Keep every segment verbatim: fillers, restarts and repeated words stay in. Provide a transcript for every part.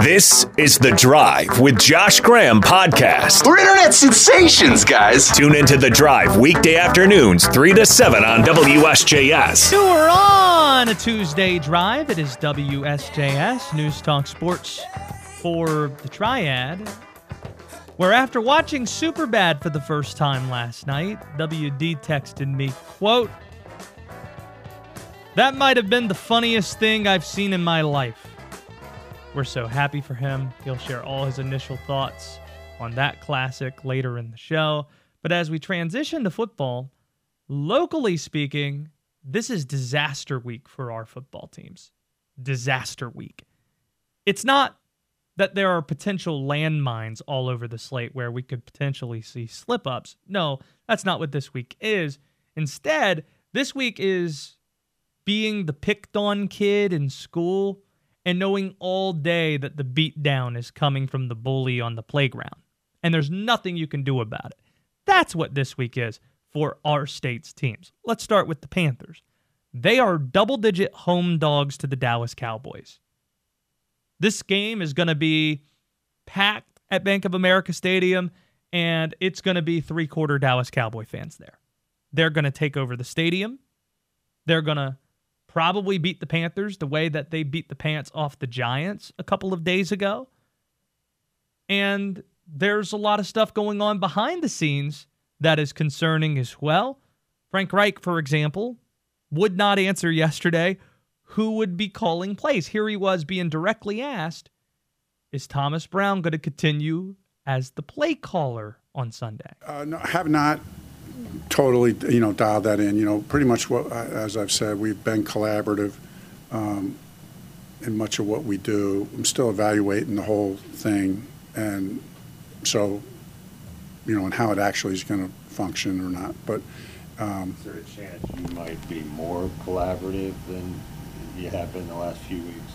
This is The Drive with Josh Graham podcast. We're internet sensations, guys. Tune into The Drive weekday afternoons, three to seven on W S J S. We're on a Tuesday drive. It is W S J S, News Talk Sports for the Triad, where after watching Superbad for the first time last night, W D texted me, quote, "That might have been the funniest thing I've seen in my life." We're so happy for him. He'll share all his initial thoughts on that classic later in the show. But as we transition to football, locally speaking, this is disaster week for our football teams. Disaster week. It's not that there are potential landmines all over the slate where we could potentially see slip-ups. No, that's not what this week is. Instead, this week is being the picked-on kid in school and knowing all day that the beatdown is coming from the bully on the playground. And there's nothing you can do about it. That's what this week is for our state's teams. Let's start with the Panthers. They are double-digit home dogs to the Dallas Cowboys. This game is going to be packed at Bank of America Stadium, and it's going to be three-quarter Dallas Cowboy fans there. They're going to take over the stadium. They're going to probably beat the Panthers the way that they beat the pants off the Giants a couple of days ago. And there's a lot of stuff going on behind the scenes that is concerning as well. Frank Reich, for example, would not answer yesterday who would be calling plays. Here he was being directly asked, is Thomas Brown going to continue as the play caller on Sunday? Uh, no, I have not totally, you know, dialed that in. You know, pretty much what, as I've said, we've been collaborative um, in much of what we do. I'm still evaluating the whole thing, and so, you know, and how it actually is going to function or not. But um, is there a chance you might be more collaborative than you have been the last few weeks?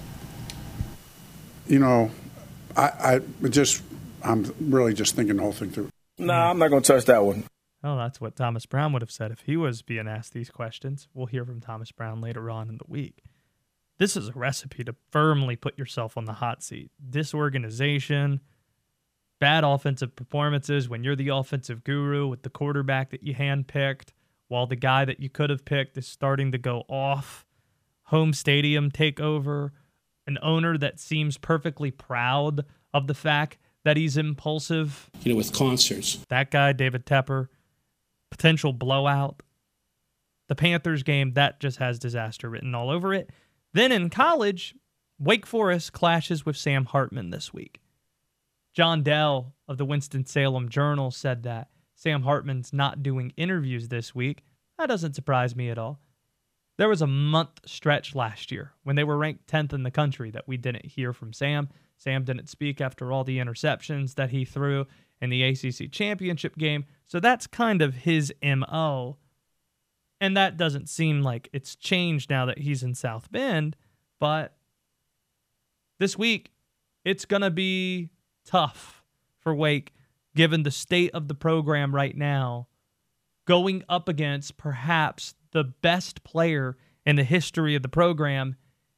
You know, I, I just, I'm really just thinking the whole thing through. No, nah, I'm not going to touch that one. Oh, that's what Thomas Brown would have said if he was being asked these questions. We'll hear from Thomas Brown later on in the week. This is a recipe to firmly put yourself on the hot seat. Disorganization, bad offensive performances when you're the offensive guru with the quarterback that you handpicked, while the guy that you could have picked is starting to go off. Home stadium takeover, an owner that seems perfectly proud of the fact that he's impulsive. You know, with concerts. That guy, David Tepper. Potential blowout. The Panthers game, that just has disaster written all over it. Then in college, Wake Forest clashes with Sam Hartman this week. John Dell of the Winston-Salem Journal said that Sam Hartman's not doing interviews this week. That doesn't surprise me at all. There was a month stretch last year when they were ranked tenth in the country that we didn't hear from Sam. Sam didn't speak after all the interceptions that he threw in the A C C championship game. So that's kind of his M O. And that doesn't seem like it's changed now that he's in South Bend. But this week, it's going to be tough for Wake, given the state of the program right now, going up against perhaps the best player in the history of the program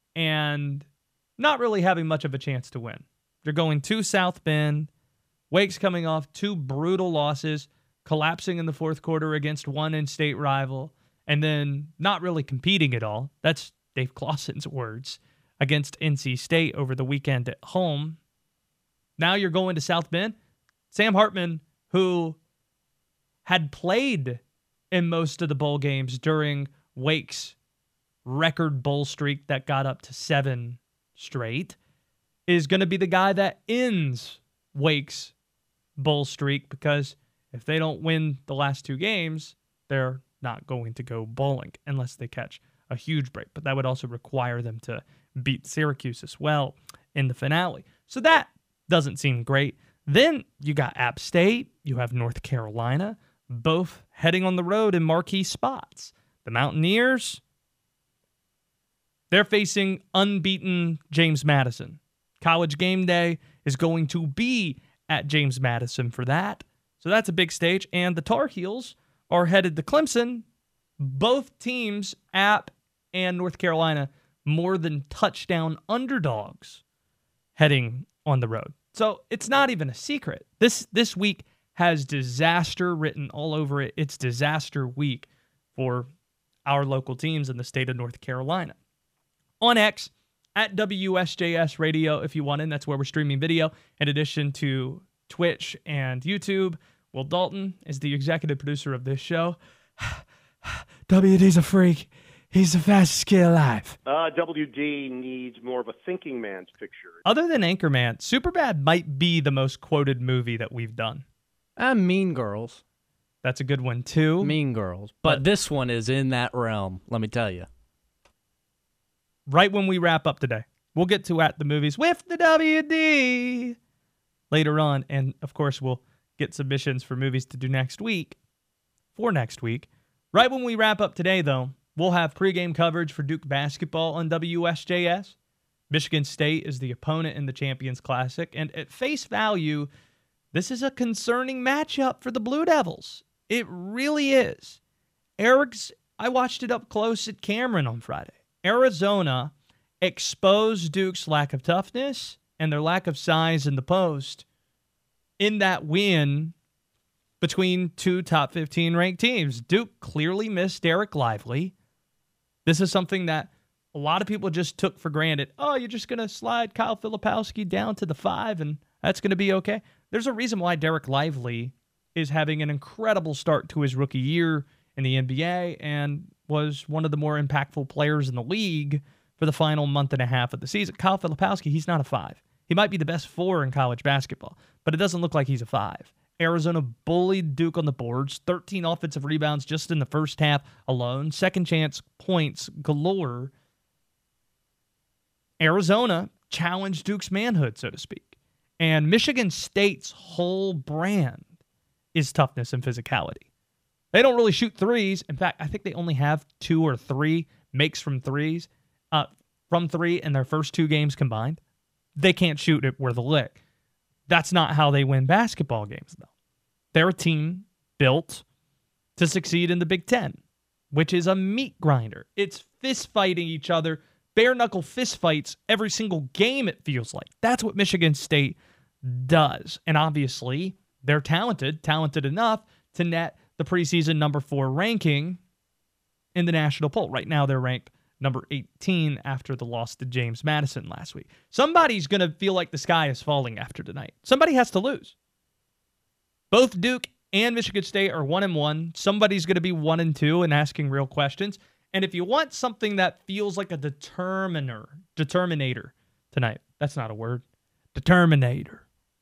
and not really having much of a chance to win. They're going to South Bend. Wake's coming off two brutal losses, collapsing in the fourth quarter against one in-state rival, and then not really competing at all. That's Dave Clawson's words, against N C State over the weekend at home. Now you're going to South Bend. Sam Hartman, who had played in most of the bowl games during Wake's record bowl streak that got up to seven straight, is going to be the guy that ends Wake's bowl streak, because if they don't win the last two games, they're not going to go bowling unless they catch a huge break. But that would also require them to beat Syracuse as well in the finale. So that doesn't seem great. Then you got App State, you have North Carolina, both heading on the road in marquee spots. The Mountaineers, they're facing unbeaten James Madison. College Game Day is going to be at James Madison for that. So that's a big stage. And the Tar Heels are headed to Clemson. Both teams, App and North Carolina, more than touchdown underdogs heading on the road. So it's not even a secret. This this week has disaster written all over it. It's disaster week for our local teams in the state of North Carolina. On X, at W S J S Radio, if you want in, that's where we're streaming video, in addition to Twitch and YouTube. Will Dalton is the executive producer of this show. W D's a freak. He's the fastest kid alive. Uh, W D needs more of a thinking man's picture. Other than Anchorman, Superbad might be the most quoted movie that we've done. Uh, Mean Girls. That's a good one, too. Mean Girls. But, but this one is in that realm, let me tell you. Right when we wrap up today, we'll get to At the Movies with the W D later on. And, of course, we'll get submissions for movies to do next week, for next week. Right when we wrap up today, though, we'll have pregame coverage for Duke basketball on W S J S. Michigan State is the opponent in the Champions Classic. And at face value, this is a concerning matchup for the Blue Devils. It really is. Eric's, I watched it up close at Cameron on Friday. Arizona exposed Duke's lack of toughness and their lack of size in the post in that win between two top fifteen ranked teams. Duke clearly missed Derek Lively. This is something that a lot of people just took for granted. Oh, you're just going to slide Kyle Filipowski down to the five and that's going to be okay. There's a reason why Derek Lively is having an incredible start to his rookie year in the N B A and was one of the more impactful players in the league for the final month and a half of the season. Kyle Filipowski, he's not a five. He might be the best four in college basketball, but it doesn't look like he's a five. Arizona bullied Duke on the boards, thirteen offensive rebounds just in the first half alone, second chance points galore. Arizona challenged Duke's manhood, so to speak. And Michigan State's whole brand is toughness and physicality. They don't really shoot threes. In fact, I think they only have two or three makes from threes, uh, from three in their first two games combined. They can't shoot it worth a lick. That's not how they win basketball games, though. They're a team built to succeed in the Big Ten, which is a meat grinder. It's fist fighting each other, bare knuckle fist fights every single game, it feels like. That's what Michigan State does. And obviously, they're talented, talented enough to net the preseason number four ranking in the national poll. Right now, they're ranked number eighteen after the loss to James Madison last week. Somebody's going to feel like the sky is falling after tonight. Somebody has to lose. Both Duke and Michigan State are one and one. Somebody's going to be one and two and asking real questions. And if you want something that feels like a determiner, determinator tonight, that's not a word, determinator.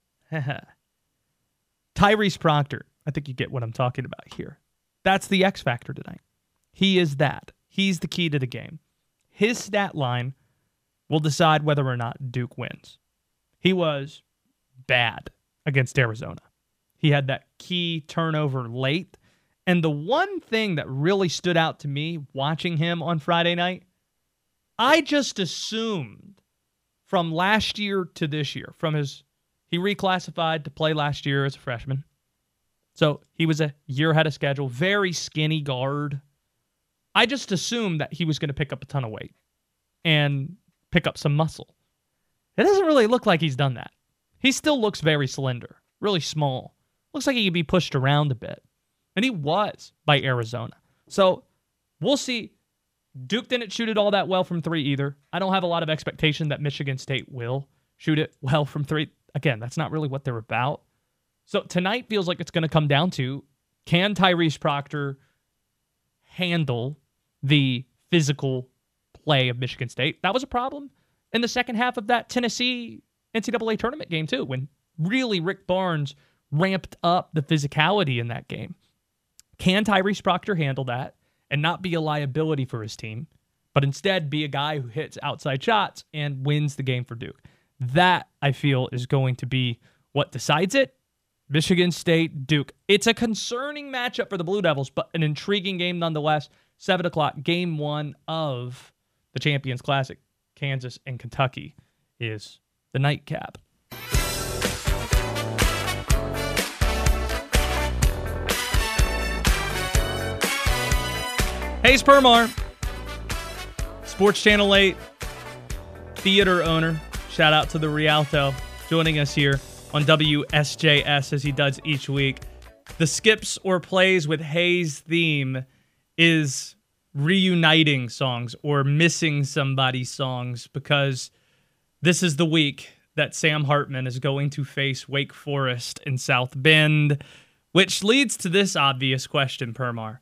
Tyrese Proctor, I think you get what I'm talking about here. That's the X factor tonight. He is that. He's the key to the game. His stat line will decide whether or not Duke wins. He was bad against Arizona. He had that key turnover late. And the one thing that really stood out to me watching him on Friday night, I just assumed from last year to this year, from his, he reclassified to play last year as a freshman. So he was a year ahead of schedule, very skinny guard. I just assumed that he was going to pick up a ton of weight and pick up some muscle. It doesn't really look like he's done that. He still looks very slender, really small. Looks like he could be pushed around a bit. And he was by Arizona. So we'll see. Duke didn't shoot it all that well from three either. I don't have a lot of expectation that Michigan State will shoot it well from three. Again, that's not really what they're about. So tonight feels like it's going to come down to, can Tyrese Proctor handle the physical play of Michigan State? That was a problem in the second half of that Tennessee N C double A tournament game too, when really Rick Barnes ramped up the physicality in that game. Can Tyrese Proctor handle that and not be a liability for his team, but instead be a guy who hits outside shots and wins the game for Duke? That, I feel, is going to be what decides it. Michigan State, Duke. It's a concerning matchup for the Blue Devils, but an intriguing game nonetheless. seven o'clock, game one of the Champions Classic. Kansas and Kentucky is the nightcap. Hayes Permar, Sports Channel eight, theater owner. Shout out to the Rialto joining us here on W S J S as he does each week. The Skips or Plays with Hayes theme is reuniting songs or missing somebody songs, because this is the week that Sam Hartman is going to face Wake Forest in South Bend, which leads to this obvious question, Permar.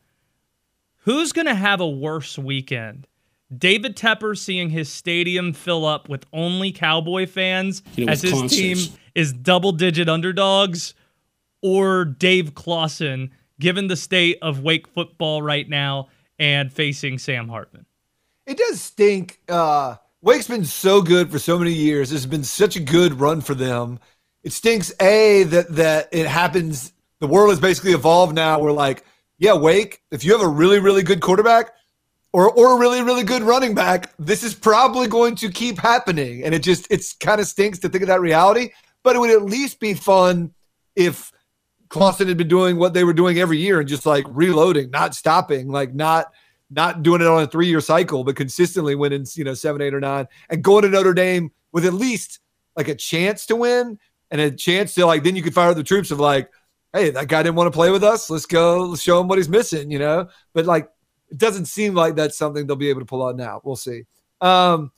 Who's going to have a worse weekend? David Tepper seeing his stadium fill up with only Cowboy fans you know, as his concerts. team is double-digit underdogs, or Dave Clawson, given the state of Wake football right now and facing Sam Hartman? It does stink. Uh, Wake's been so good for so many years. It's been such a good run for them. It stinks, A, that that it happens. The world has basically evolved now. We're like, yeah, Wake, if you have a really, really good quarterback or or a really, really good running back, this is probably going to keep happening. And it just, it's kind of stinks to think of that reality. But it would at least be fun if Clawson had been doing what they were doing every year and just like reloading, not stopping, like not not doing it on a three-year cycle, but consistently winning, you know, seven, eight, or nine, and going to Notre Dame with at least like a chance to win and a chance to like, then you could fire the troops of like, hey, that guy didn't want to play with us. Let's go let's show him what he's missing, you know? But like, it doesn't seem like that's something they'll be able to pull out now. We'll see. Um,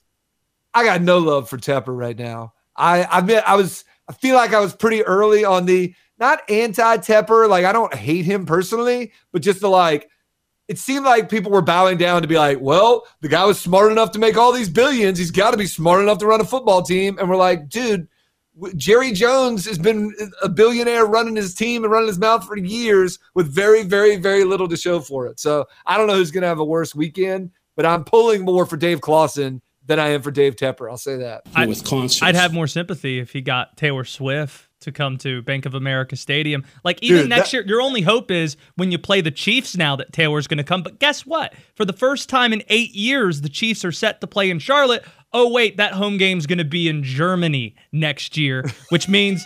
I got no love for Tepper right now. I I admit I was, I feel like I was pretty early on the, not anti-Tepper, like I don't hate him personally, but just the like, it seemed like people were bowing down to be like, well, the guy was smart enough to make all these billions. He's got to be smart enough to run a football team. And we're like, dude, Jerry Jones has been a billionaire running his team and running his mouth for years with very, very, very little to show for it. So I don't know who's going to have a worse weekend, but I'm pulling more for Dave Clawson than I am for Dave Tepper. I'll say that. I'd, with concerts. I'd have more sympathy if he got Taylor Swift to come to Bank of America Stadium. Like, even Dude, next that- year, your only hope is when you play the Chiefs now that Taylor's going to come. But guess what? For the first time in eight years, the Chiefs are set to play in Charlotte. Oh, wait, that home game's going to be in Germany next year, which means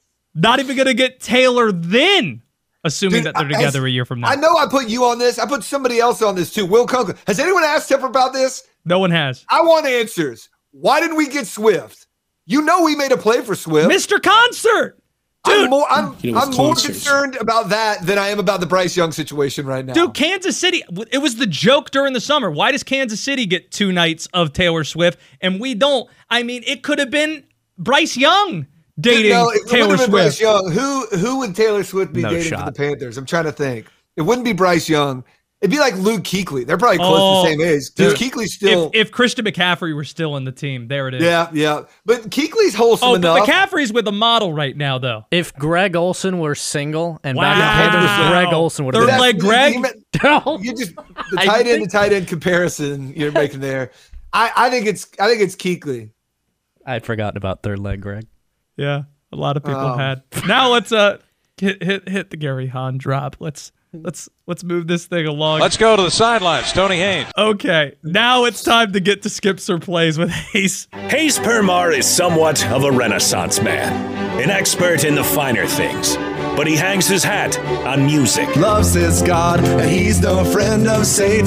not even going to get Taylor then, assuming Dude, that they're I- together I, a year from now. I know I put you on this. I put somebody else on this too. Will Conklin. Has anyone asked Tepper about this? No one has. I want answers. Why didn't we get Swift? You know we made a play for Swift. Mister Concert! Dude, I'm more, I'm, You know, I'm with more concerts. concerned about that than I am about the Bryce Young situation right now. Dude, Kansas City, it was the joke during the summer. Why does Kansas City get two nights of Taylor Swift and we don't? I mean, it could have been Bryce Young dating no, it Taylor wouldn't have been Bryce Swift. Young. Who who would Taylor Swift be No dating shot. for the Panthers? I'm trying to think. It wouldn't be Bryce Young. It'd be like Luke Kuechly. They're probably close Oh, to the same age. Dude, Kuechly's still. If, if Christian McCaffrey were still in the team, there it is. yeah, yeah. But Kuechly's wholesome Oh, enough. but McCaffrey's with a model right now, though. If Greg Olson were single and Wow. back in Panthers, Greg Olson would have Third been. leg Greg? You, meant- No. you just the I tight end think- to tight end comparison you're making there. I, I think it's I think it's Kuechly. I'd forgotten about third leg Greg. Yeah, a lot of people Oh. had. Now let's uh hit, hit hit the Gary Hahn drop. Let's let's let's move this thing along. Let's go to the sidelines. Tony Haynes. Okay, now it's time to get to Skips or Plays with Hayes. Hayes Permar is somewhat of a renaissance man, an expert in the finer things, but he hangs his hat on music. Loves his God, and he's no friend of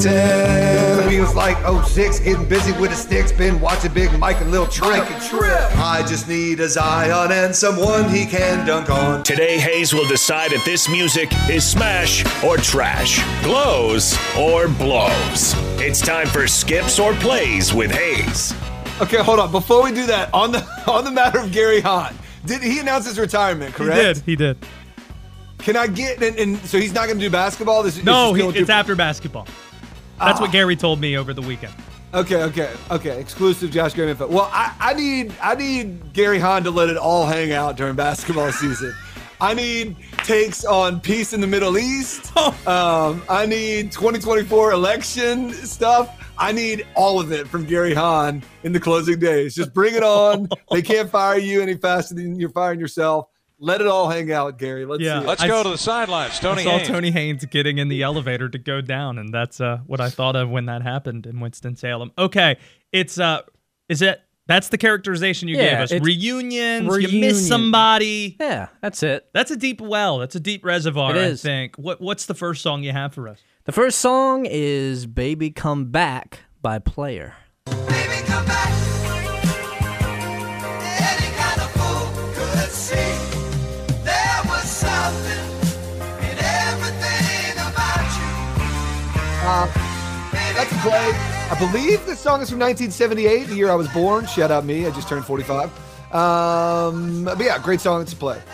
Satan. He was like oh six, getting busy with the sticks, been watching Big Mike and Lil Trip. I just need a Zion and someone he can dunk on. Today, Hayes will decide if this music is smash or trash, glows or blows. It's time for Skips or Plays with Hayes. Okay, hold on. Before we do that, on the on the matter of Gary Hahn, did he announce his retirement? He Correct. did. He did. Can I get and, and so he's not going to do basketball? This, No, this he, is it's still- after basketball. That's what Gary told me over the weekend. Okay, okay, okay. Exclusive Josh Graham info. Well, I, I need I need Gary Hahn to let it all hang out during basketball season. I need takes on peace in the Middle East. Um, I need twenty twenty-four election stuff. I need all of it from Gary Hahn in the closing days. Just bring it on. They can't fire you any faster than you're firing yourself. Let it all hang out, Gary. Let's Yeah. see it. Let's I go s- to the sidelines. Tony I saw Haynes. Tony Haynes getting in the elevator to go down, and that's uh, what I thought of when that happened in Winston-Salem. Okay, it's uh, is it? That's the characterization you Yeah, gave us. it's- Reunions. You Reunion. miss somebody. Yeah, that's it. That's a deep well. That's a deep reservoir. It is. I think. What What's the first song you have for us? The first song is Baby Come Back by Player. Baby, come back. Any kind of fool play. I believe this song is from nineteen seventy-eight, the year I was born. Shout out me. I just turned forty-five. Um, but yeah, great song to play.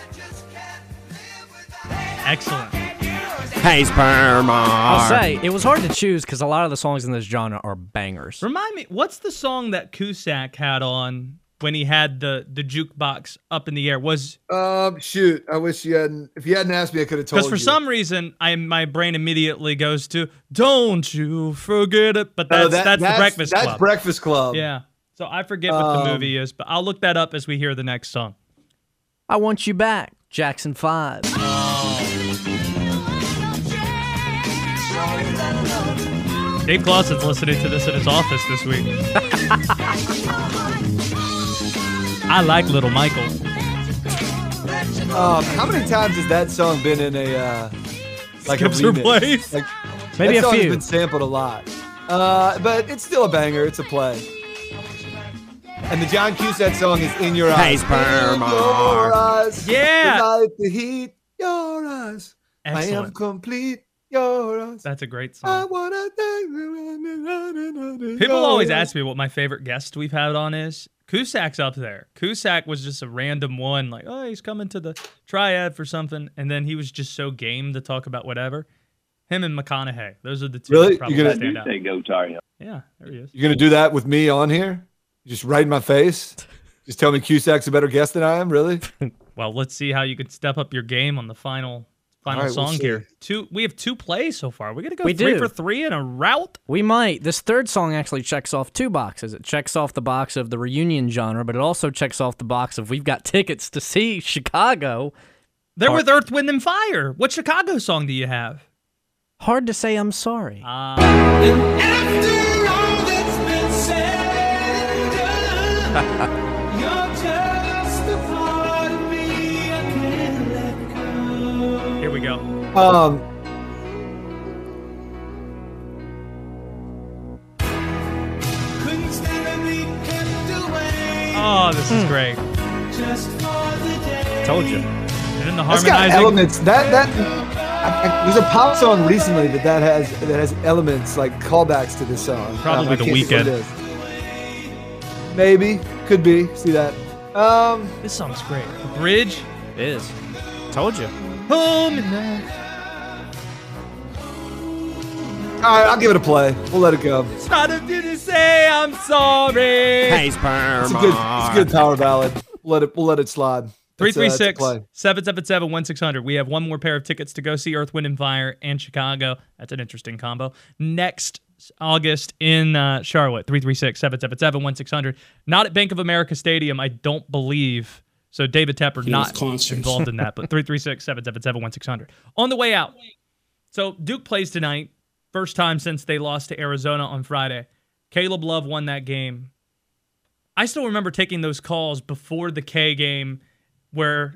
Excellent. Hey, Sperma. I'll say, it was hard to choose because a lot of the songs in this genre are bangers. Remind me, what's the song that Cusack had on when he had the, the jukebox up in the air? Was Um, shoot, I wish you hadn't. If you hadn't asked me, I could have told you. Because for some reason, I my brain immediately goes to "Don't You Forget It," but that's Oh, that- that's, that's- the Breakfast that's Club. Breakfast Club. Yeah, so I forget what the Um, movie is, but I'll look that up as we hear the next song. I Want You Back, Jackson five. Dave Clawson's listening to this in his office this week. I like Little Michael. Um, how many times has that song been in a uh, like Skips a or remix? plays? Like, Maybe that a song few. has been sampled a lot, uh, but it's still a banger. It's a play. And the John Cusack song is "In Your Hey, Eyes." Sperma. In your eyes, Yeah. like the heat. Your eyes, I am Excellent. complete. Your eyes. That's a great I song. wanna People always ask me what my favorite guest we've had on is. Cusack's up there. Cusack was just a random one, like, oh, he's coming to the Triad for something, and then he was just so game to talk about whatever. Him and McConaughey. Those are the two Really? that probably You're gonna- stand out. Go Tar Heel. Yeah, there he is. You're gonna do that with me on here? You just right in my face? Just tell me Cusack's a better guest than I am? Really? Well, let's see how you can step up your game on the final final All right, we'll song see. here. Two, we have two plays so far. We're gonna go We three do. for three in a route. We might. This third song actually checks off two boxes. It checks off the box of the reunion genre, but it also checks off the box of we've got tickets to see Chicago. They're Hard- with Earth, Wind, and Fire. What Chicago song do you have? Hard to say I'm sorry. Uh, Here we go. Um, Oh, this Hmm. is great. Told you. And then the that's got harmonizing. elements. That that I, I, there's a pop song recently that that has that has elements like callbacks to this song. Probably Um, I The can't think what Weeknd. it is. Maybe, could be. See that? Um, This song's great. The bridge. It is. Told you. Home in the- all right, I'll give it a play. We'll let it go. It's not of you to say I'm sorry. Hey, Sperma. It's a good, it's a good power ballad. We'll let it, we'll let it slide. Three It's, uh, three it's a six play. seven seven seven one six hundred. We have one more pair of tickets to go see Earth, Wind, and Fire and Chicago. That's an interesting combo. Next August in uh, Charlotte. Three three six seven seven seven one six hundred. Not at Bank of America Stadium, I don't believe. So David Tepper not involved in that. But three three six seven seven seven one six hundred. On the way out. So Duke plays tonight. First time since they lost to Arizona on Friday. Caleb Love won that game. I still remember taking those calls before the K game where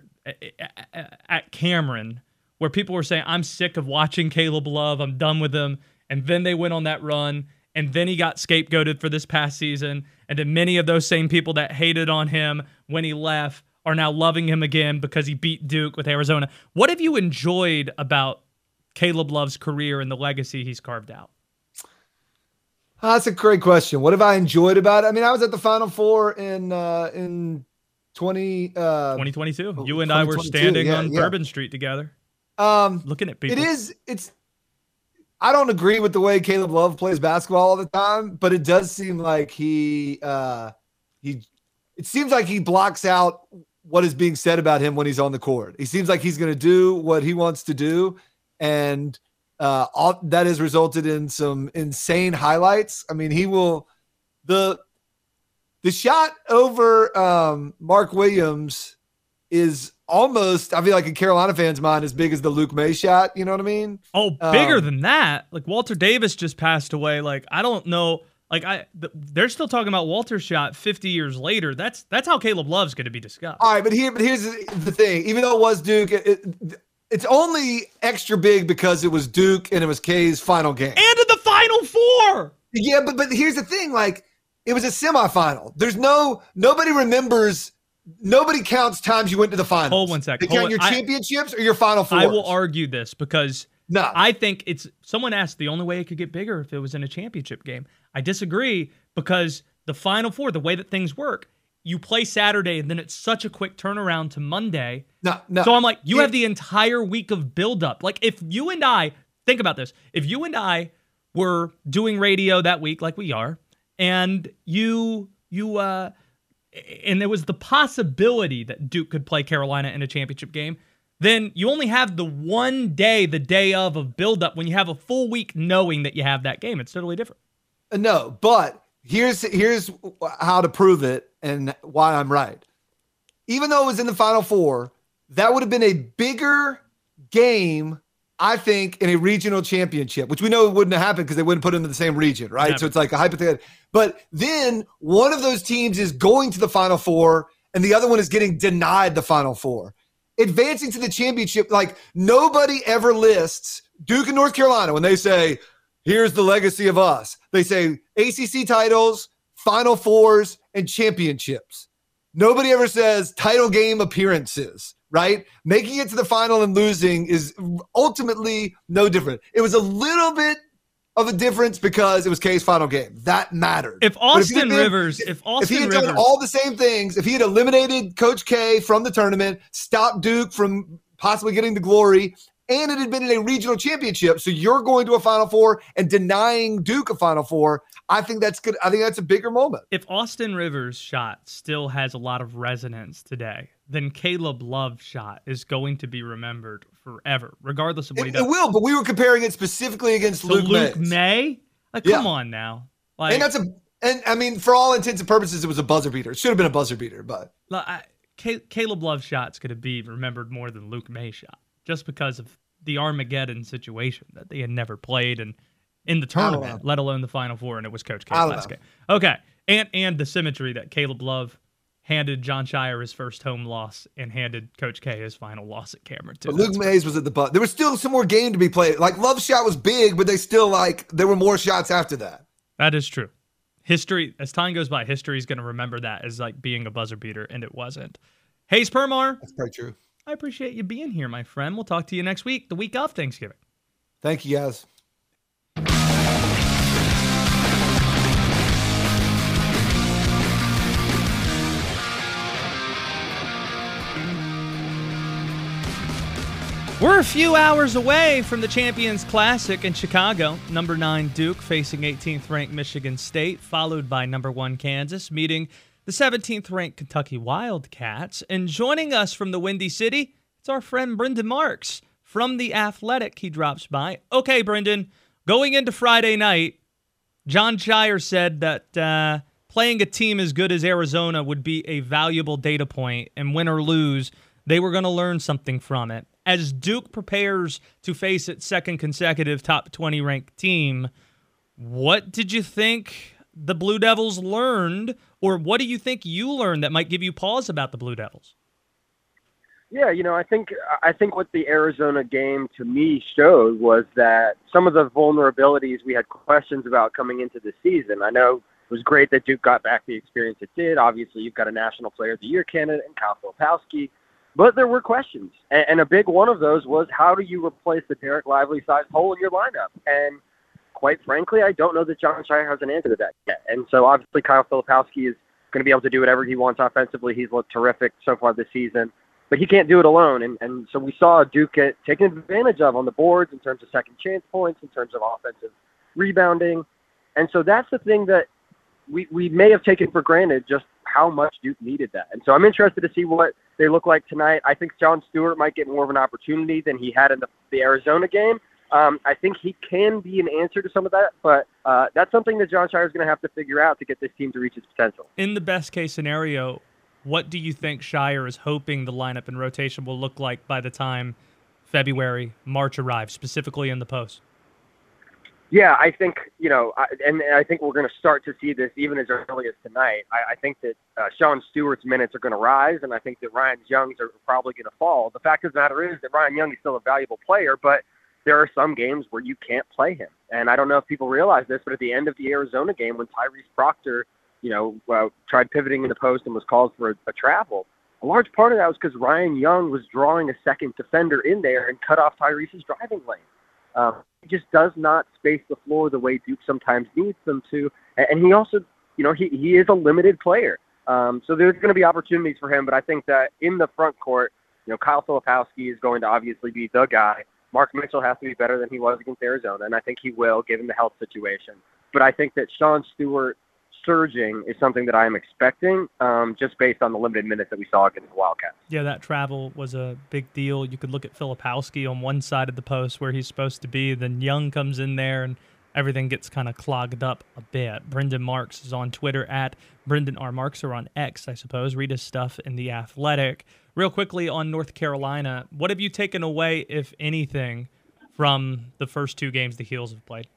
at Cameron, where people were saying, I'm sick of watching Caleb Love. I'm done with him. And then they went on that run. And then he got scapegoated for this past season. And then many of those same people that hated on him when he left are now loving him again because he beat Duke with Arizona. What have you enjoyed about Caleb Love's career and the legacy he's carved out? Oh, that's a great question. What have I enjoyed about it? I mean, I was at the Final Four in uh, in twenty uh, twenty twenty-two. You and I were twenty twenty-two, standing yeah, on yeah. Bourbon Street together, Um, looking at people. it is. It's. I don't agree with the way Caleb Love plays basketball all the time, but it does seem like he uh, he. It seems like he blocks out what is being said about him when he's on the court. He seems like he's going to do what he wants to do, and uh, all that has resulted in some insane highlights. I mean, he will the the shot over um, Mark Williams is almost, I feel like in Carolina fans' mind, as big as the Luke May shot. You know what I mean? Oh, bigger Um, than that. Like Walter Davis just passed away. Like I don't know. Like I, th- they're still talking about Walter's shot fifty years later. That's that's how Caleb Love's going to be discussed. All right, but here, but here's the thing. Even though it was Duke, it, it, it's only extra big because it was Duke and it was K's final game. And in the Final Four. Yeah, but but here's the thing. Like, it was a semifinal. There's no nobody remembers. Nobody counts times you went to the finals. Hold one sec. They Hold count on. your I- championships or your Final Fours. I will argue this because No. I think it's someone asked the only way it could get bigger if it was in a championship game. I disagree because the Final Four, the way that things work, you play Saturday and then it's such a quick turnaround to Monday. No, no. So I'm like, you yeah. have the entire week of buildup. Like if you and I, think about this. If you and I were doing radio that week like we are, and you, you, uh, and there was the possibility that Duke could play Carolina in a championship game, then you only have the one day, the day of, of buildup when you have a full week knowing that you have that game. It's totally different. No, but here's here's how to prove it and why I'm right. Even though it was in the Final Four, that would have been a bigger game, I think, in a regional championship, which we know it wouldn't have happened because they wouldn't put them in the same region, right? Never. So it's like a hypothetical. But then one of those teams is going to the Final Four and the other one is getting denied the Final Four. Advancing to the championship, like nobody ever lists Duke and North Carolina when they say, here's the legacy of us. They say A C C titles, Final Fours, and championships. Nobody ever says title game appearances, right? Making it to the final and losing is ultimately no different. It was a little bit of a difference because it was K's final game. That mattered. If Austin if Rivers, if Austin if he had Rivers, done all the same things, if he had eliminated Coach K from the tournament, stopped Duke from possibly getting the glory, and it had been in a regional championship, so you're going to a Final Four and denying Duke a Final Four, I think that's good. I think that's a bigger moment. If Austin Rivers' shot still has a lot of resonance today, then Caleb Love's shot is going to be remembered forever, regardless of what it, he does. It will, but we were comparing it specifically against so Luke, Luke Mays. May. Like, yeah. come on now. Like, and that's a, and I mean, for all intents and purposes, it was a buzzer beater. It should have been a buzzer beater, but I, Caleb Love's shot's going to be remembered more than Luke May's shot, just because of the Armageddon situation that they had never played and in the tournament, let alone the Final Four, and it was Coach K's last know. game. Okay, and and the symmetry that Caleb Love handed John Shire his first home loss and handed Coach K his final loss at Cameron too. But Luke Mays was at the butt. There was still some more game to be played. Like Love's shot was big, but they still like there were more shots after that. That is true. History, as time goes by, history is going to remember that as like being a buzzer beater, and it wasn't. Hayes Permar. That's very true. I appreciate you being here, my friend. We'll talk to you next week, the week of Thanksgiving. Thank you, guys. We're a few hours away from the Champions Classic in Chicago. Number nine Duke facing eighteenth ranked Michigan State, followed by number one Kansas, meeting the seventeenth ranked Kentucky Wildcats. And joining us from the Windy City, it's our friend Brendan Marks from The Athletic. He drops by. Okay, Brendan, going into Friday night, John Shire said that uh, playing a team as good as Arizona would be a valuable data point, and win or lose, they were going to learn something from it. As Duke prepares to face its second consecutive top twenty ranked team, what did you think the Blue Devils learned, or what do you think you learned that might give you pause about the Blue Devils? Yeah, you know, I think I think what the Arizona game to me showed was that some of the vulnerabilities we had questions about coming into the season. I know it was great that Duke got back the experience it did. Obviously, you've got a National Player of the Year candidate in Kyle Filipowski. But there were questions, and, and a big one of those was, how do you replace the Derek Lively-sized hole in your lineup? And quite frankly, I don't know that John Shire has an answer to that yet. And so obviously Kyle Filipowski is going to be able to do whatever he wants offensively. He's looked terrific so far this season, but he can't do it alone. And, and so we saw Duke get taken advantage of on the boards in terms of second chance points, in terms of offensive rebounding. And so that's the thing that we, we may have taken for granted, just how much Duke needed that. And so I'm interested to see what they look like tonight. I think John Stewart might get more of an opportunity than he had in the, the Arizona game. Um, I think he can be an answer to some of that, but uh, that's something that John Shire is going to have to figure out to get this team to reach its potential. In the best case scenario, what do you think Shire is hoping the lineup and rotation will look like by the time February, March arrives, specifically in the post? Yeah, I think, you know, I, and I think we're going to start to see this even as early as tonight. I, I think that uh, Sean Stewart's minutes are going to rise, and I think that Ryan Young's are probably going to fall. The fact of the matter is that Ryan Young is still a valuable player, but there are some games where you can't play him. And I don't know if people realize this, but at the end of the Arizona game, when Tyrese Proctor, you know, uh, tried pivoting in the post and was called for a, a travel, a large part of that was because Ryan Young was drawing a second defender in there and cut off Tyrese's driving lane. Um, he just does not space the floor the way Duke sometimes needs them to. And he also, you know, he, he is a limited player. Um, so there's going to be opportunities for him, but I think that in the front court, you know, Kyle Filipowski is going to obviously be the guy. Mark Mitchell has to be better than he was against Arizona, and I think he will, given the health situation. But I think that Sean Stewart surging is something that I am expecting, um, just based on the limited minutes that we saw against the Wildcats. Yeah, that travel was a big deal. You could look at Filipowski on one side of the post where he's supposed to be, then Young comes in there, and everything gets kind of clogged up a bit. Brendan Marks is on Twitter at Brendan R. Marks, or on X, I suppose. Read his stuff in The Athletic. Real quickly on North Carolina, what have you taken away, if anything, from the first two games the Heels have played?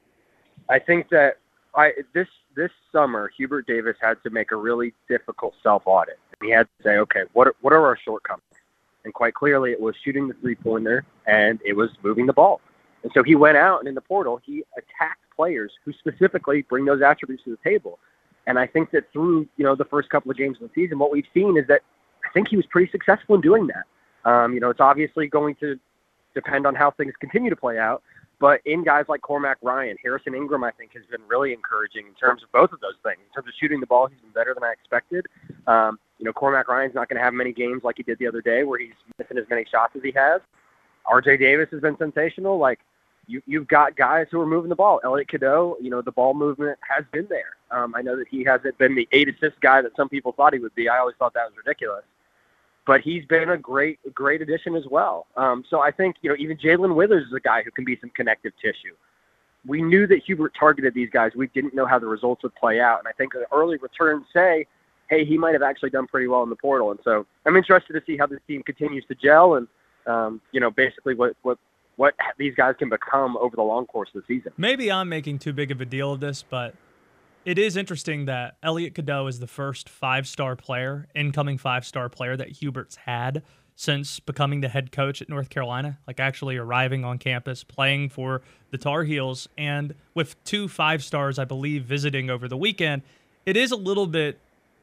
I think that I this this summer, Hubert Davis had to make a really difficult self-audit. He had to say, okay, what are, what are our shortcomings? And quite clearly, it was shooting the three-pointer, and it was moving the ball. And so he went out, and in the portal, he attacked players who specifically bring those attributes to the table. And I think that through, you know, the first couple of games of the season, what we've seen is that I think he was pretty successful in doing that. Um, you know, it's obviously going to depend on how things continue to play out. But in guys like Cormac Ryan, Harrison Ingram, I think, has been really encouraging in terms of both of those things. In terms of shooting the ball, he's been better than I expected. Um, you know, Cormac Ryan's not going to have many games like he did the other day where he's missing as many shots as he has. R J Davis has been sensational. Like, you, you've got guys who are moving the ball. Elliot Cadeau, you know, the ball movement has been there. Um, I know that he hasn't been the eight-assist guy that some people thought he would be. I always thought that was ridiculous. But he's been a great, great addition as well. Um, so I think, you know, even Jalen Withers is a guy who can be some connective tissue. We knew that Hubert targeted these guys. We didn't know how the results would play out. And I think the early returns say, hey, he might have actually done pretty well in the portal. And so I'm interested to see how this team continues to gel and, um, you know, basically what, what, what these guys can become over the long course of the season. Maybe I'm making too big of a deal of this, but it is interesting that Elliot Cadeau is the first five-star player, incoming five-star player that Hubert's had since becoming the head coach at North Carolina, like actually arriving on campus, playing for the Tar Heels, and with two five-stars, I believe, visiting over the weekend, it is a little bit,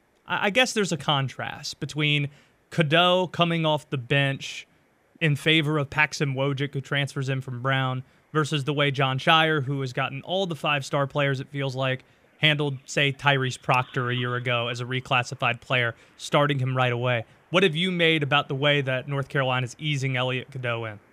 I guess there's a contrast between Cadeau coming off the bench in favor of Paxson Wojcik, who transfers in from Brown, versus the way John Shire, who has gotten all the five-star players, it feels like, handled, say, Tyrese Proctor a year ago as a reclassified player, starting him right away. What have you made about the way that North Carolina's easing Elliot Cadeau in?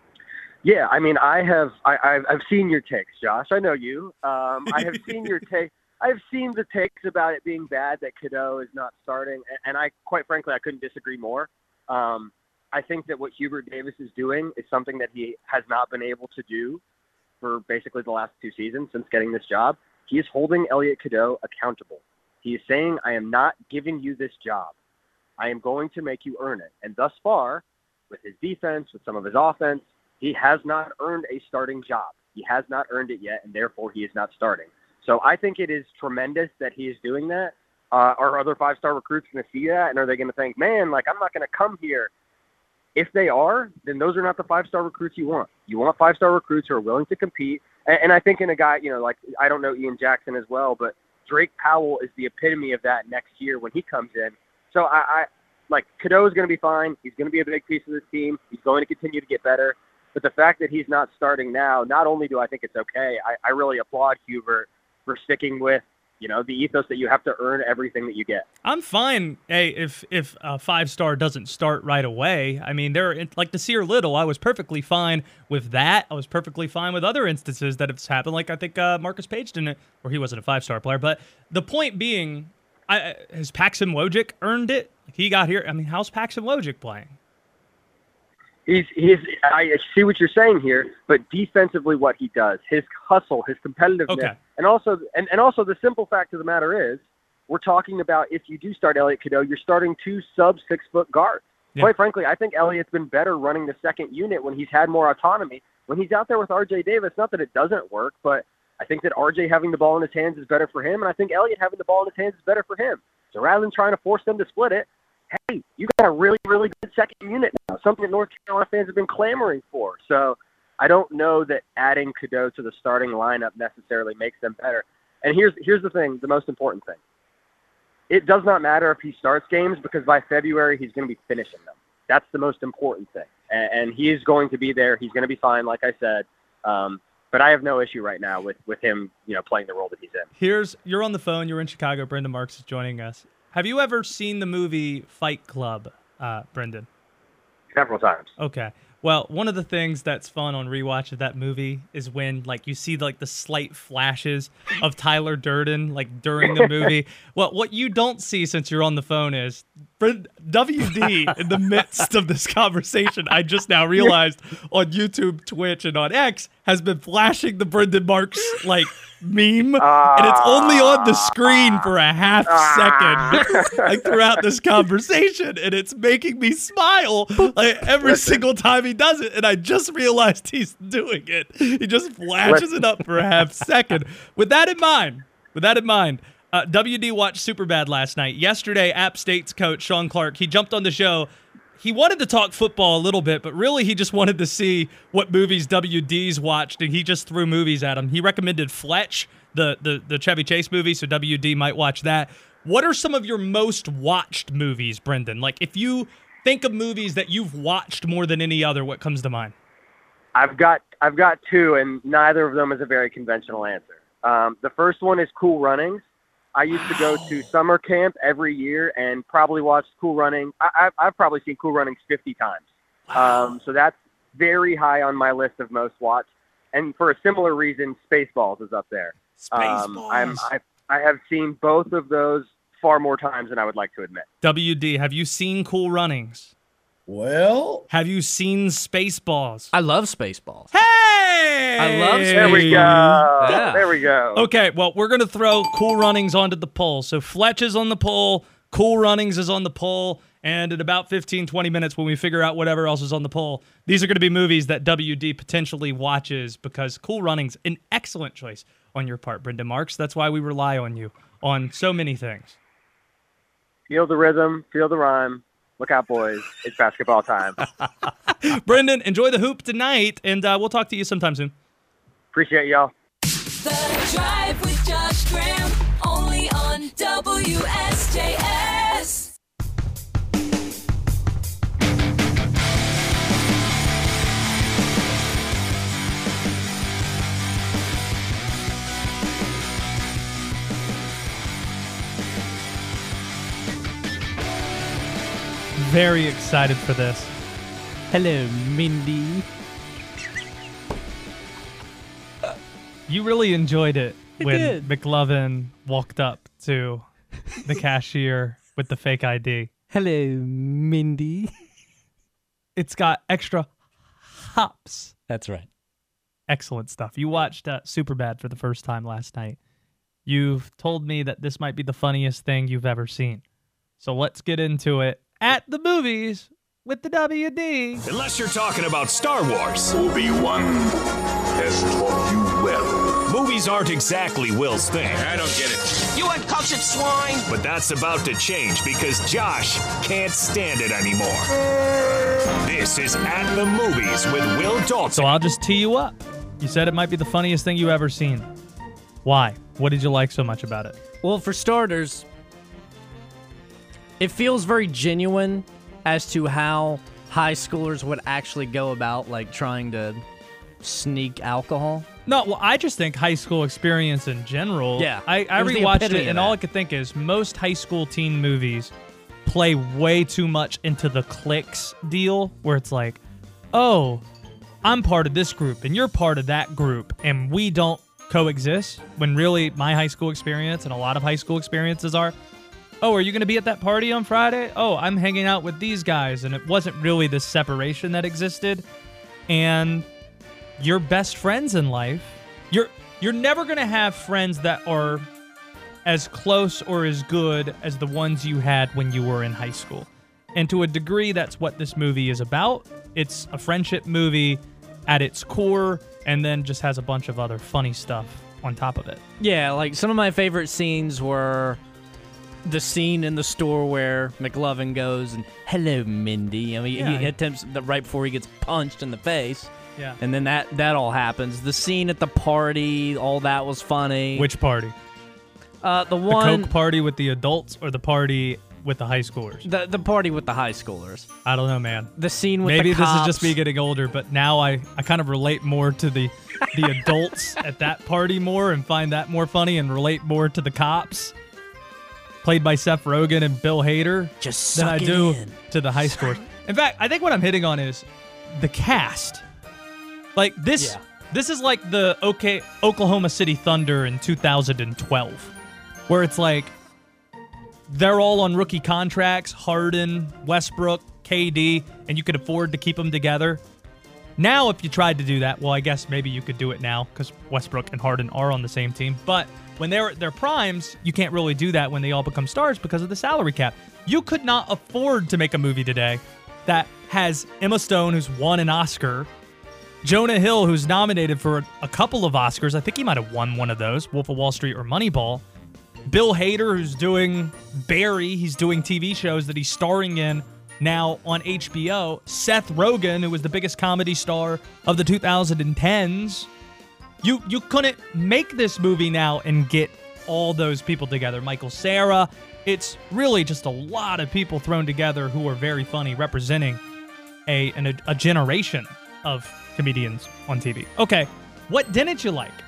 Yeah, I mean, I have I, I've, I've seen your takes, Josh. I know you. Um, I have seen your take. I've seen the takes about it being bad that Cadeau is not starting, and, and I, quite frankly, I couldn't disagree more. Um, I think that what Hubert Davis is doing is something that he has not been able to do for basically the last two seasons since getting this job. He is holding Elliot Cadeau accountable. He is saying, I am not giving you this job. I am going to make you earn it. And thus far, with his defense, with some of his offense, he has not earned a starting job. He has not earned it yet, and therefore he is not starting. So I think it is tremendous that he is doing that. Uh, are other five-star recruits going to see that? And are they going to think, man, like, I'm not going to come here? If they are, then those are not the five-star recruits you want. You want five-star recruits who are willing to compete. And, and I think in a guy, you know, like, I don't know Ian Jackson as well, but Drake Powell is the epitome of that next year when he comes in. So, I, I like, Cadeau is going to be fine. He's going to be a big piece of this team. He's going to continue to get better. But the fact that he's not starting now, not only do I think it's okay, I, I really applaud Hubert for sticking with, you know, the ethos that you have to earn everything that you get. I'm fine, hey, if if a five-star doesn't start right away. I mean, there, like Nasir Little, I was perfectly fine with that. I was perfectly fine with other instances that have happened. Like, I think uh, Marcus Page didn't, or he wasn't a five-star player. But the point being, I, has Paxson Wojcik earned it? He got here. I mean, how's Paxson Wojcik playing? He's, he's, I see what you're saying here, but defensively what he does, his hustle, his competitiveness, okay. and also and, and also the simple fact of the matter is, we're talking about if you do start Elliot Cadeau, you're starting two sub-six-foot guards. Yeah. Quite frankly, I think Elliot's been better running the second unit when he's had more autonomy. When he's out there with R J Davis, not that it doesn't work, but I think that R J having the ball in his hands is better for him, and I think Elliot having the ball in his hands is better for him. So rather than trying to force them to split it, hey, you got a really, really good second unit now, something that North Carolina fans have been clamoring for. So I don't know that adding Cadeau to the starting lineup necessarily makes them better. And here's here's the thing, the most important thing. It does not matter if he starts games because by February he's going to be finishing them. That's the most important thing. And, and he is going to be there. He's going to be fine, like I said. Um, but I have no issue right now with, with him, you know, playing the role that he's in. Here's you're on the phone. You're in Chicago. Brendan Marks is joining us. Have you ever seen the movie Fight Club, uh, Brendan? Several times. Okay. Well, one of the things that's fun on rewatch of that movie is when, like, you see like the slight flashes of Tyler Durden, like during the movie. Well, what you don't see since you're on the phone is W D in the midst of this conversation. I just now realized on YouTube, Twitch, and on X has been flashing the Brendan Marks like meme, uh, and it's only on the screen for a half second, like throughout this conversation, and it's making me smile like every single time he does it. And I just realized he's doing it. He just flashes it up for a half second. With that in mind, with that in mind, uh, W D watched Superbad last night. Yesterday, App State's coach Sean Clark, he jumped on the show. He wanted to talk football a little bit, but really he just wanted to see what movies W D's watched, and he just threw movies at him. He recommended Fletch, the, the, the Chevy Chase movie, so W D might watch that. What are some of your most watched movies, Brendan? Like, if you think of movies that you've watched more than any other, what comes to mind? I've got I've got two, and neither of them is a very conventional answer. Um, the first one is Cool Runnings. I used to go to summer camp every year and probably watched Cool Running. I, I've, I've probably seen Cool Runnings fifty times. Wow. Um, so that's very high on my list of most watched. And for a similar reason, Spaceballs is up there. Spaceballs. Um, I'm, I, I have seen both of those far more times than I would like to admit. W D, have you seen Cool Runnings? Well, have you seen Spaceballs? I love Spaceballs. Hey! I love Spaceballs. There we go. Yeah. There we go. Okay, well, we're going to throw Cool Runnings onto the poll. So Fletch is on the poll, Cool Runnings is on the poll, and in about fifteen, twenty minutes when we figure out whatever else is on the poll, these are going to be movies that W D potentially watches because Cool Runnings, an excellent choice on your part, Brendan Marks. That's why we rely on you on so many things. Feel the rhythm, feel the rhyme. Look out, boys. It's basketball time. Brendan, enjoy the hoop tonight, and uh, we'll talk to you sometime soon. Appreciate y'all. The Drive with Josh Graham, only on W S J S. Very excited for this. Hello, Mindy. You really enjoyed it I when did. McLovin walked up to the cashier with the fake I D. Hello, Mindy. It's got extra hops. That's right. Excellent stuff. You watched uh, Superbad for the first time last night. You've told me that this might be the funniest thing you've ever seen. So let's get into it at the movies with the W D. Unless you're talking about Star Wars. Obi-Wan has taught you well. Movies aren't exactly Will's thing. I don't get it. You uncultured swine! But that's about to change because Josh can't stand it anymore. This is At the Movies with Will Dalton. So I'll just tee you up. You said it might be the funniest thing you ever seen. Why? What did you like so much about it? Well, for starters, it feels very genuine as to how high schoolers would actually go about, like, trying to sneak alcohol. No, well, I just think high school experience in general. Yeah, I, I it was the rewatched epitome it, of and that. all I could think is most high school teen movies play way too much into the cliques deal, where it's like, oh, I'm part of this group, and you're part of that group, and we don't coexist, when really my high school experience and a lot of high school experiences are, oh, are you going to be at that party on Friday? Oh, I'm hanging out with these guys. And it wasn't really the separation that existed. And your best friends in life, you're you're never going to have friends that are as close or as good as the ones you had when you were in high school. And to a degree, that's what this movie is about. It's a friendship movie at its core, and then just has a bunch of other funny stuff on top of it. Yeah, like some of my favorite scenes were the scene in the store where McLovin goes and, hello, Mindy. I mean, Yeah. he attempts the, right before he gets punched in the face. Yeah. And then that, that all happens. The scene at the party, all that was funny. Which party? Uh, the The one... Coke party with the adults or the party with the high schoolers. The the party with the high schoolers. I don't know, man. The scene with Maybe the this cops. is just me getting older, but now I, I kind of relate more to the the adults at that party more and find that more funny and relate more to the cops, played by Seth Rogen and Bill Hader, Just than suck I it do in. to the high schoolers. In fact, I think what I'm hitting on is the cast. Like this, Yeah. this is like the OK Oklahoma City Thunder in two thousand twelve, where it's like they're all on rookie contracts, Harden, Westbrook, K D, and you could afford to keep them together. Now, if you tried to do that, well, I guess maybe you could do it now because Westbrook and Harden are on the same team. But when they're at their primes, you can't really do that when they all become stars because of the salary cap. You could not afford to make a movie today that has Emma Stone, who's won an Oscar, Jonah Hill, who's nominated for a couple of Oscars. I think he might have won one of those, Wolf of Wall Street or Moneyball. Bill Hader, who's doing Barry. He's doing T V shows that he's starring in now on H B O. Seth Rogen, who was the biggest comedy star of the two thousand tens. You you couldn't make this movie now and get all those people together. Michael Cera. It's really just a lot of people thrown together who are very funny, representing a an, a generation of comedians on T V. Okay, what didn't you like?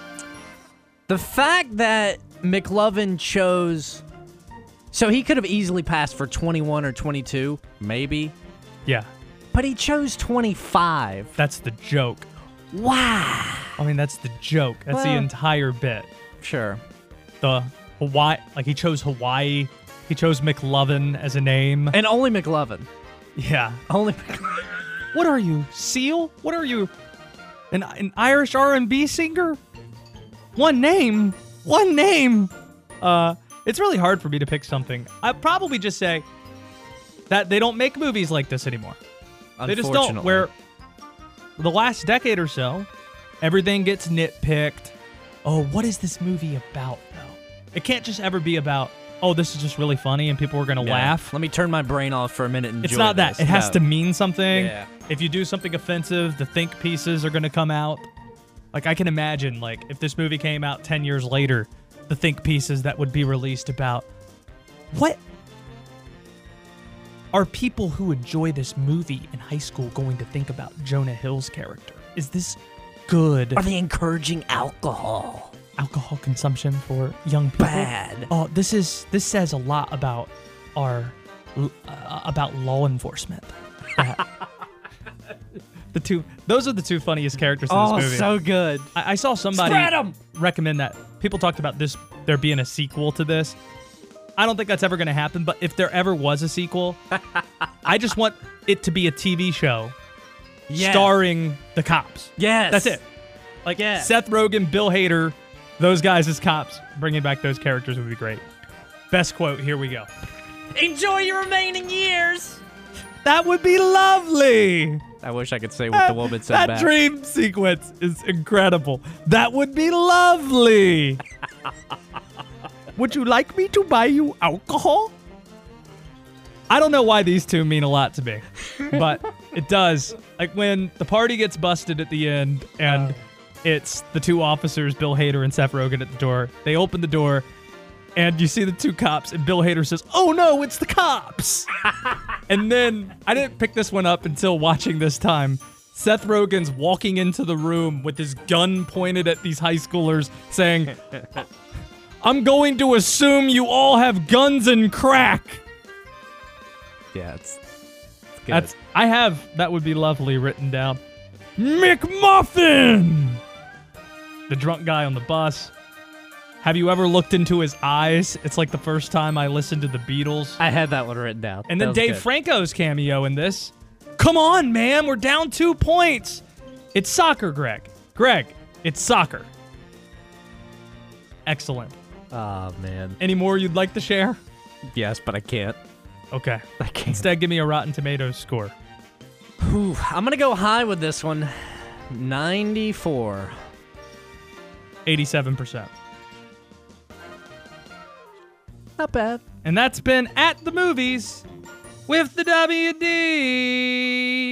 The fact that McLovin chose... So he could have easily passed for twenty-one or twenty-two, maybe. Yeah. But he chose twenty-five. That's the joke. Wow. I mean, that's the joke. That's the Well, entire bit. Sure. The Hawaii, like he chose Hawaii. He chose McLovin as a name. And only McLovin. Yeah. Only McLovin. What are you, Seal? What are you, an, an Irish R and B singer? One name. One name. Uh, it's really hard for me to pick something. I'd probably just say that they don't make movies like this anymore. They just don't. Unfortunately. Where the last decade or so, everything gets nitpicked. Oh, what is this movie about, though? It can't just ever be about, oh, this is just really funny and people are going to Yeah. laugh. Let me turn my brain off for a minute and It's enjoy not that. this. It has No. to mean something. Yeah. If you do something offensive, the think pieces are going to come out. Like, I can imagine, like, if this movie came out ten years later, the think pieces that would be released about what are people who enjoy this movie in high school going to think about Jonah Hill's character? Is this good? Are they encouraging alcohol? Alcohol consumption for young people? Bad. Oh, this is this says a lot about our uh, about law enforcement. Uh, the two those are the two funniest characters in Oh, this movie. so good. I, I saw somebody Spread 'em! recommend that. People talked about this there being a sequel to this. I don't think that's ever going to happen, but if there ever was a sequel, I just want it to be a T V show Yeah. starring the cops. Yes. That's it. Like Yeah. Seth Rogen, Bill Hader, those guys as cops, bringing back those characters would be great. Best quote, here we go. Enjoy your remaining years. That would be lovely. I wish I could say what the woman said that back. dream sequence is incredible. That would be lovely. Would you like me to buy you alcohol? I don't know why these two mean a lot to me, but it does. Like when the party gets busted at the end and uh. it's the two officers, Bill Hader and Seth Rogen at the door. They open the door and you see the two cops and Bill Hader says, "Oh no, it's the cops." And then I didn't pick this one up until watching this time. Seth Rogen's walking into the room with his gun pointed at these high schoolers saying, "I'm going to assume you all have guns and crack." Yeah, it's, it's good. That's I have that would be lovely written down. McMuffin! The drunk guy on the bus. Have you ever looked into his eyes? It's like the first time I listened to the Beatles. I had that one written down. And That then was Dave good. Franco's cameo in this. Come on, man. We're down two points. It's soccer, Greg. Greg, it's soccer. Excellent. Oh, man. Any more you'd like to share? Yes, but I can't. Okay. I can't. Instead, give me a Rotten Tomatoes score. Whew, I'm going to go high with this one. ninety-four. eighty-seven percent. Not bad. And that's been At the Movies with the W D.